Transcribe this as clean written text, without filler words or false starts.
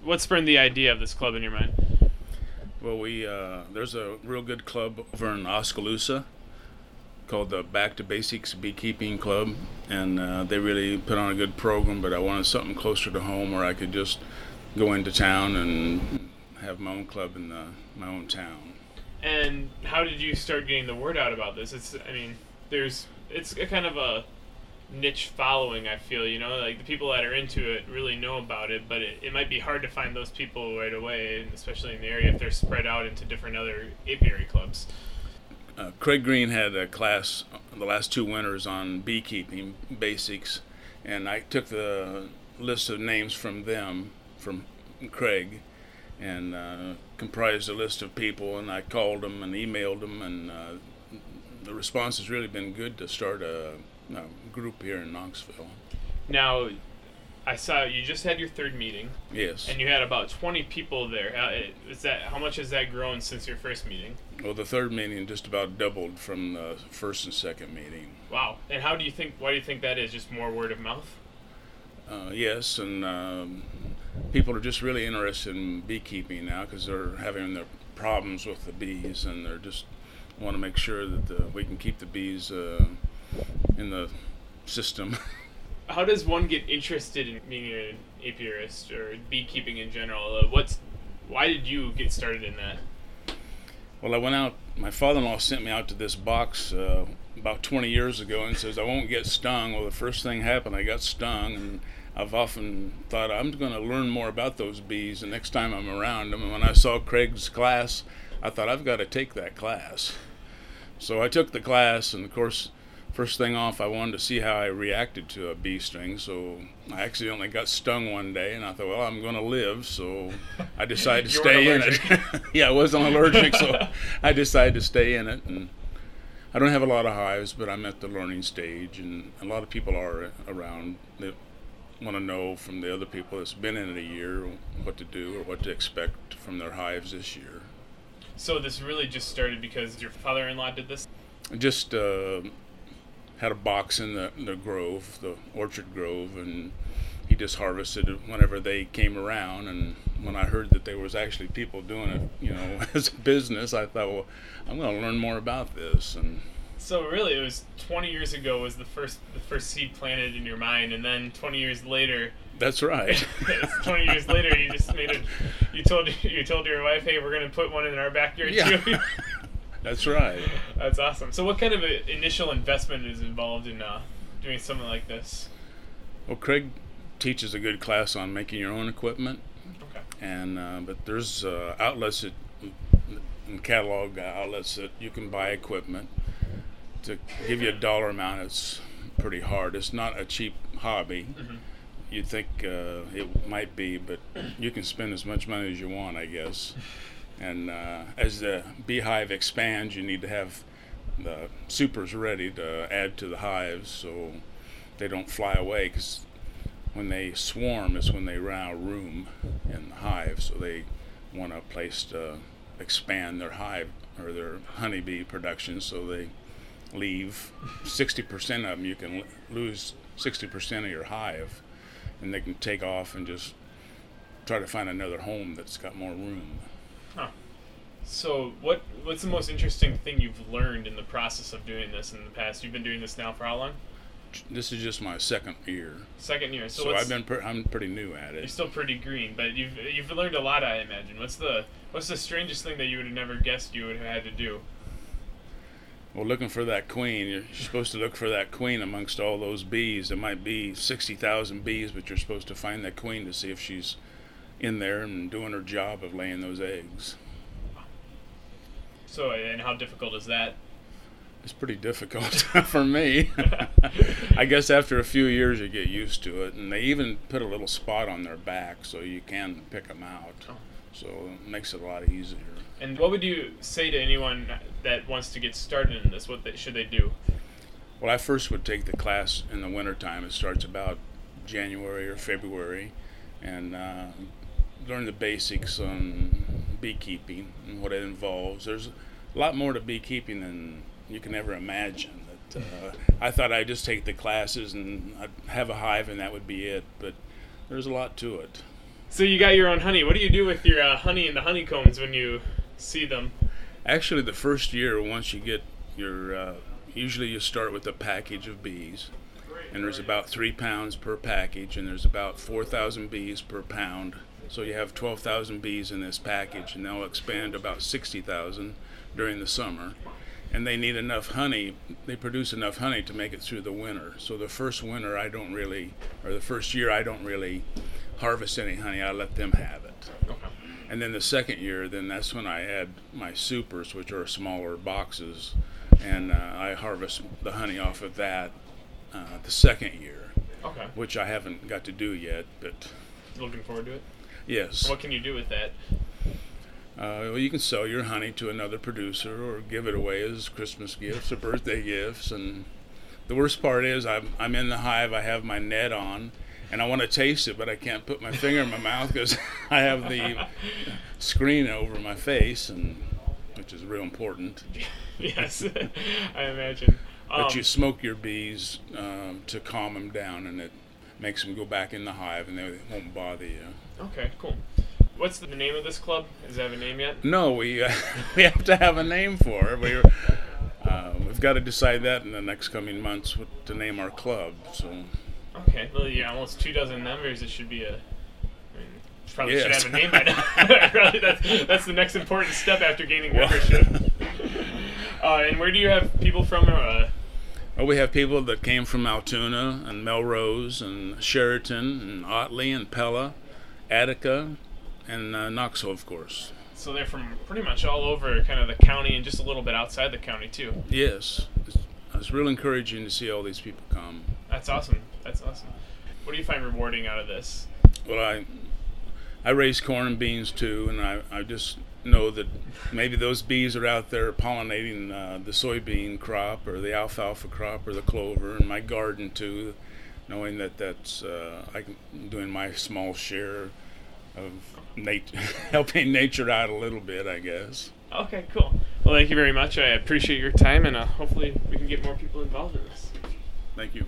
what spurned the idea of this club in your mind? Well, there's a real good club over in Oskaloosa called the Back to Basics Beekeeping Club, and they really put on a good program, but I wanted something closer to home where I could just go into town and have my own club in my own town. And how did you start getting the word out about this? It's a kind of a niche following, I feel, like the people that are into it really know about it, but it might be hard to find those people right away, especially in the area if they're spread out into different other apiary clubs. Craig Green had a class the last 2 winters on beekeeping basics, and I took the list of names from Craig, and comprised a list of people, and I called them and emailed them, and the response has really been good to start a group here in Knoxville. Now, I saw you just had your 3rd meeting. Yes. And you had about 20 people there. How much has that grown since your first meeting? Well, the 3rd meeting just about doubled from the 1st and 2nd meeting. Wow. And why do you think that is? Just more word of mouth? Yes, and people are just really interested in beekeeping now because they're having their problems with the bees, and they're just want to make sure that we can keep the bees in the system. How does one get interested in being an apiarist or beekeeping in general? Why did you get started in that? Well, I went out. My father-in-law sent me out to this box about 20 years ago and says, I won't get stung. Well, the first thing happened, I got stung, and I've often thought I'm going to learn more about those bees the next time I'm around them. And when I saw Craig's class, I thought I've got to take that class. So I took the class, and of course, first thing off, I wanted to see how I reacted to a bee sting. So I accidentally got stung one day, and I thought, well, I'm going to live, so I decided to stay in it. Yeah, I wasn't allergic, so I decided to stay in it. And I don't have a lot of hives, but I'm at the learning stage, and a lot of people are around that want to know from the other people that's been in it a year what to do or what to expect from their hives this year. So this really just started because your father-in-law did this? Just had a box in the grove, the orchard grove, and he just harvested it whenever they came around. And when I heard that there was actually people doing it, as a business, I thought, well, I'm going to learn more about this. And so really, it was 20 years ago was the first seed planted in your mind, and then 20 years later. That's right. 20 years later, you just you told your wife, hey, we're going to put one in our backyard too. That's right. That's awesome. So what kind of initial investment is involved in doing something like this? Well, Craig teaches a good class on making your own equipment. Okay. And but there's outlets and catalog outlets that you can buy equipment. To give you a dollar amount, it's pretty hard. It's not a cheap hobby. Mm-hmm. You'd think it might be, but you can spend as much money as you want, I guess. And as the beehive expands, you need to have the supers ready to add to the hives so they don't fly away, because when they swarm is when they run out of room in the hive, so they want a place to expand their hive or their honeybee production, so they leave 60% of them. You can lose 60% of your hive, and they can take off and just try to find another home that's got more room. Huh. So what's the most interesting thing you've learned in the process of doing this in the past? You've been doing this now for how long? This is just my 2nd year. 2nd year. So I'm pretty new at it. You're still pretty green, but you've learned a lot, I imagine. What's the strangest thing that you would have never guessed you would have had to do? Well, looking for that queen. You're supposed to look for that queen amongst all those bees. There might be 60,000 bees, but you're supposed to find that queen to see if she's in there and doing her job of laying those eggs. So, and how difficult is that? It's pretty difficult for me. I guess after a few years you get used to it, and they even put a little spot on their back so you can pick them out. Oh. So it makes it a lot easier. And what would you say to anyone that wants to get started in this? Should they do? Well, I first would take the class in the wintertime. It starts about January or February, and learn the basics on beekeeping and what it involves. There's a lot more to beekeeping than you can ever imagine. I thought I'd just take the classes and I'd have a hive and that would be it, but there's a lot to it. So you got your own honey. What do you do with your honey and the honeycombs when you see them? Actually, the first year, once you get your, usually you start with a package of bees, and there's about 3 pounds per package, and there's about 4,000 bees per pound. So you have 12,000 bees in this package, and they'll expand to about 60,000 during the summer. And they need enough honey, they produce enough honey to make it through the winter. So the first winter the first year I don't really harvest any honey, I let them have it. Okay. And then the second year, then that's when I add my supers, which are smaller boxes, and I harvest the honey off of that the second year, Okay. which I haven't got to do yet, but Looking forward to it. yes. What can you do with that? Well, you can sell your honey to another producer or give it away as Christmas gifts or birthday gifts. And the worst part is I'm in the hive, I have my net on, and I want to taste it, but I can't put my finger in my mouth because I have the screen over my face, which is real important. Yes, I imagine. But you smoke your bees to calm them down, and it makes them go back in the hive, and they won't bother you. Okay, cool. What's the name of this club? Does it have a name yet? No, we have to have a name for it. We've got to decide that in the next coming months what to name our club. So. Okay, well, yeah, almost 24 members. It should be probably Yes. should have a name by now. Probably that's the next important step after gaining membership. And where do you have people from? Well, we have people that came from Altoona and Melrose and Sheraton and Otley and Pella, Attica, and Knoxville, of course. So they're from pretty much all over kind of the county and just a little bit outside the county too. Yes, it's real encouraging to see all these people come. That's awesome. That's awesome. What do you find rewarding out of this? Well, I raise corn and beans too, and I just know that maybe those bees are out there pollinating the soybean crop or the alfalfa crop or the clover, and my garden too, knowing that's I'm doing my small share of helping nature out a little bit, I guess. Okay, cool. Well, thank you very much. I appreciate your time, and hopefully we can get more people involved in this. Thank you.